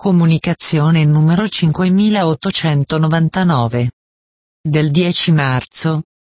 Comunicazione numero 5899. Del 10 marzo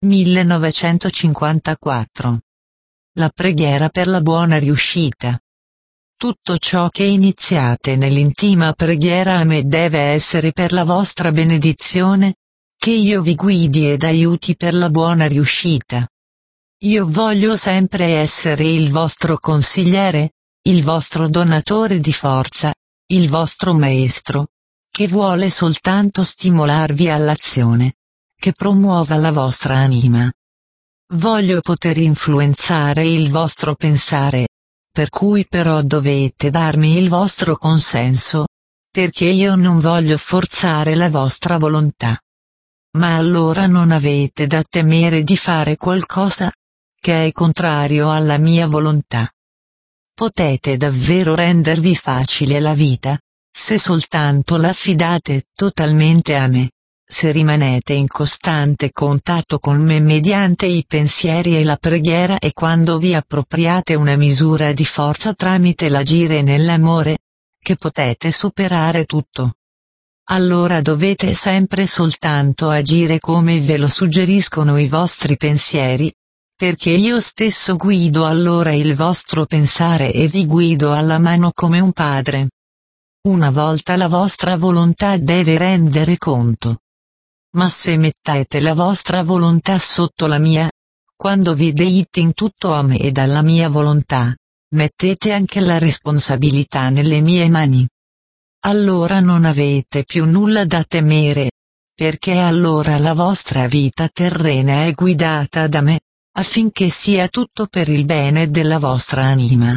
1954. La preghiera per la buona riuscita. Tutto ciò che iniziate nell'intima preghiera a me deve essere per la vostra benedizione, che io vi guidi ed aiuti per la buona riuscita. Io voglio sempre essere il vostro consigliere, il vostro donatore di forza, il vostro maestro, che vuole soltanto stimolarvi all'azione, che promuova la vostra anima. Voglio poter influenzare il vostro pensare, per cui però dovete darmi il vostro consenso, perché io non voglio forzare la vostra volontà. Ma allora non avete da temere di fare qualcosa che è contrario alla mia volontà. Potete davvero rendervi facile la vita, se soltanto l'affidate totalmente a me, se rimanete in costante contatto con me mediante i pensieri e la preghiera e quando vi appropriate una misura di forza tramite l'agire nell'amore, che potete superare tutto. Allora dovete sempre soltanto agire come ve lo suggeriscono i vostri pensieri, perché io stesso guido allora il vostro pensare e vi guido alla mano come un padre. Una volta la vostra volontà deve rendere conto. Ma se mettete la vostra volontà sotto la mia, quando vi deite in tutto a me ed alla mia volontà, mettete anche la responsabilità nelle mie mani. Allora non avete più nulla da temere, perché allora la vostra vita terrena è guidata da me, affinché sia tutto per il bene della vostra anima.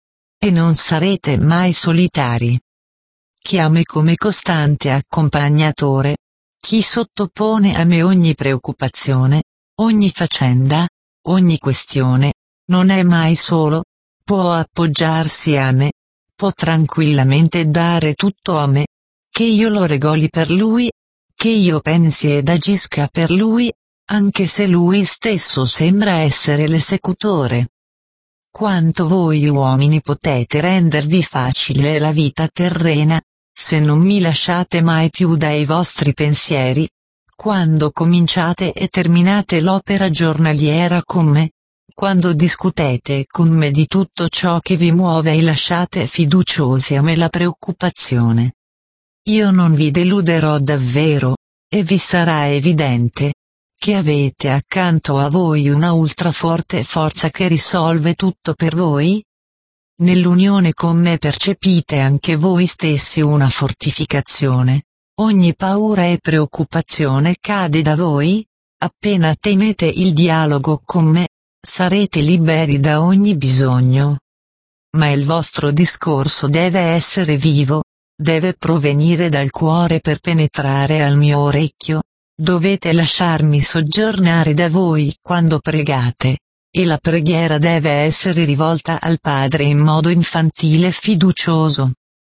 E non sarete mai solitari. Chi ha me come costante accompagnatore, chi sottopone a me ogni preoccupazione, ogni faccenda, ogni questione, non è mai solo, può appoggiarsi a me, può tranquillamente dare tutto a me, che io lo regoli per lui, che io pensi ed agisca per lui, anche se lui stesso sembra essere l'esecutore. Quanto voi uomini potete rendervi facile la vita terrena, se non mi lasciate mai più dai vostri pensieri, quando cominciate e terminate l'opera giornaliera con me, quando discutete con me di tutto ciò che vi muove e lasciate fiduciosi a me la preoccupazione. Io non vi deluderò davvero, e vi sarà evidente che avete accanto a voi una ultraforte forza che risolve tutto per voi? Nell'unione con me percepite anche voi stessi una fortificazione. Ogni paura e preoccupazione cade da voi? Appena tenete il dialogo con me, sarete liberi da ogni bisogno. Ma il vostro discorso deve essere vivo, deve provenire dal cuore per penetrare al mio orecchio. Dovete lasciarmi soggiornare da voi quando pregate, e la preghiera deve essere rivolta al Padre in modo infantile e fiducioso.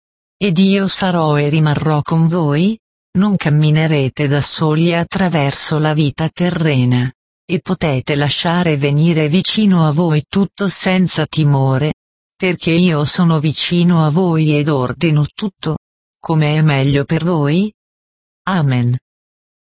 Ed io sarò e rimarrò con voi? Non camminerete da soli attraverso la vita terrena, e potete lasciare venire vicino a voi tutto senza timore, perché io sono vicino a voi ed ordino tutto, come è meglio per voi? Amen.